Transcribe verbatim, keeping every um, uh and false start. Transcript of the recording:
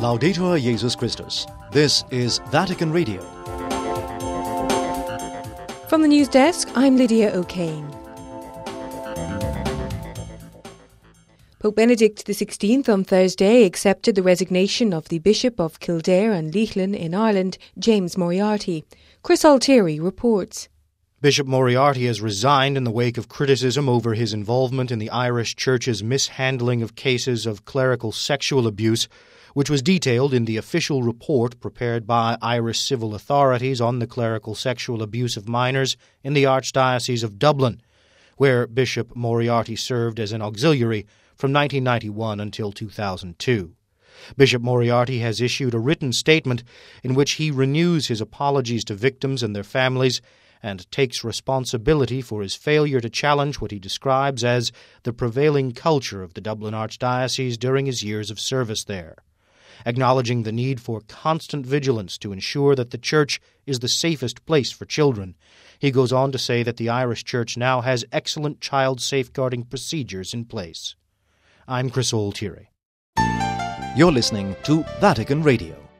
Laudetur Jesus Christus. This is Vatican Radio. From the news desk, I'm Lydia O'Kane. Pope Benedict the sixteenth on Thursday accepted the resignation of the Bishop of Kildare and Leighlin in Ireland, James Moriarty. Chris Altieri reports. Bishop Moriarty has resigned in the wake of criticism over his involvement in the Irish Church's mishandling of cases of clerical sexual abuse, which was detailed in the official report prepared by Irish civil authorities on the clerical sexual abuse of minors in the Archdiocese of Dublin, where Bishop Moriarty served as an auxiliary from nineteen ninety-one until two thousand two. Bishop Moriarty has issued a written statement in which he renews his apologies to victims and their families and takes responsibility for his failure to challenge what he describes as the prevailing culture of the Dublin Archdiocese during his years of service there. Acknowledging the need for constant vigilance to ensure that the Church is the safest place for children, he goes on to say that the Irish Church now has excellent child safeguarding procedures in place. I'm Chris Altieri. You're listening to Vatican Radio.